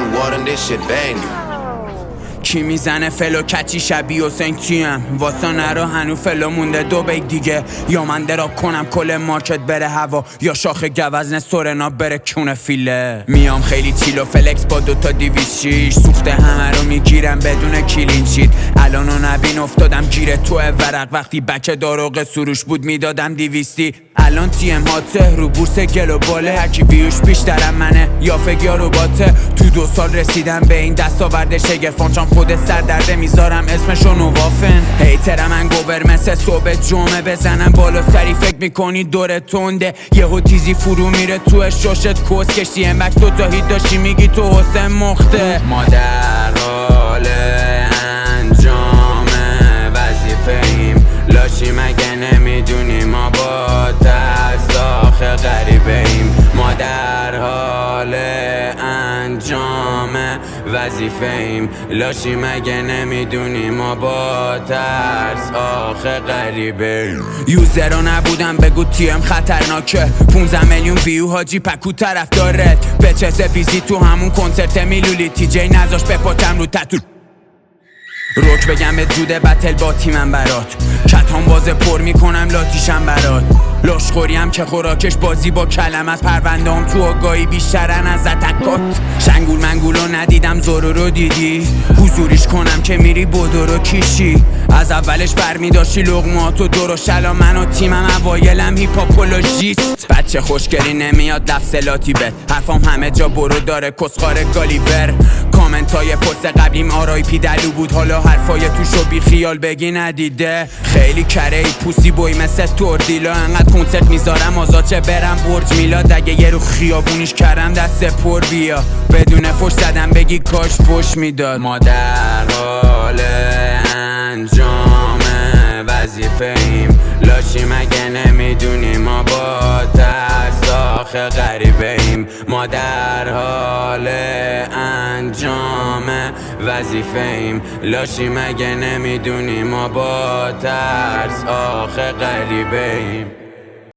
running water and this shit banging. کی میزنه فلو کچی شبیه حسین تیم واسه نرو هنو فلو مونده دو بیگ دیگه یا من دراب کنم کل مارکت بره هوا یا شاخ گوزن سورنا بره کونه فیله میام خیلی چیلو فلکس با دوتا 206 سوخته همه رو میگیرم بدون کلین شیت الانو نبین افتادم گیره تو ورق وقتی بک داروغ سروش بود میدادم 200 الان تیم هاته رو بورس گلوباله هرکی ویوش بیشترم منه یا فگیا رو باته تو 2 سال رسیدم به این دستاورد شگرفان چون خود سردرده میذارم اسمشو نوافن هیترم من گوبر مثل صبح جمعه بزنم بالا سری فکر میکنی دور تنده یهو تیزی فرو میره تو شاشت کس کشتی ام بکس 2 تا هیت داشتی میگی تو حسین مخته ما در حال انجام وظیفه ایم لاشی مگه نمیدونی ما با ترس آخه غریبه ایم ما در حال انجام وظیفه ایم لاشی مگه نمیدونی ما با ترس آخه غریبه ایم یوزرو نبودم بگو تیم خطرناکه 15 میلیون ویو حاجی پکو طرف داره به چه بیزی تو همون کنسرت میلولی تی جی نذاش بپاتم رو تتو روک بگم به زوده بتل با تیمم برات کتان باز پر میکنم لاتیشم برات لاشخوریم که خوراکش بازی با کلم از پروندام تو آگاهی بیشترن از اتکات شنگول منگولو ندیدم زورو رو دیدی حضوریش کنم که میری بدو رو کیشی از اولش برمی داشتی لغماتو درو شلا من و تیمم اوایلم هیپاپولوژیست بچه خوشگلی نمیاد لفظلاتی بد حرفام همه جا برو داره کسخار گالیور کامنت های پست قبلیم آرای پی دلو بود حالا حرفای توشو بی خیال بگی ندیده خیلی کره ای پوسی بوی مثل توردیلا انقدر کنسرت میذارم آزاچه برم برج میلاد اگه یه رو خیابونیش کردم دست پر بیا بدون فش زدم بگی کاش فش میداد ما در حال انجام وظیفه ایم لاشی مگه نمیدونی ما با ترس آخه غریبه ایم ما در حال انجام وظیفه ایم لاشی مگه نمیدونی ما با ترس آخه غریبه ایم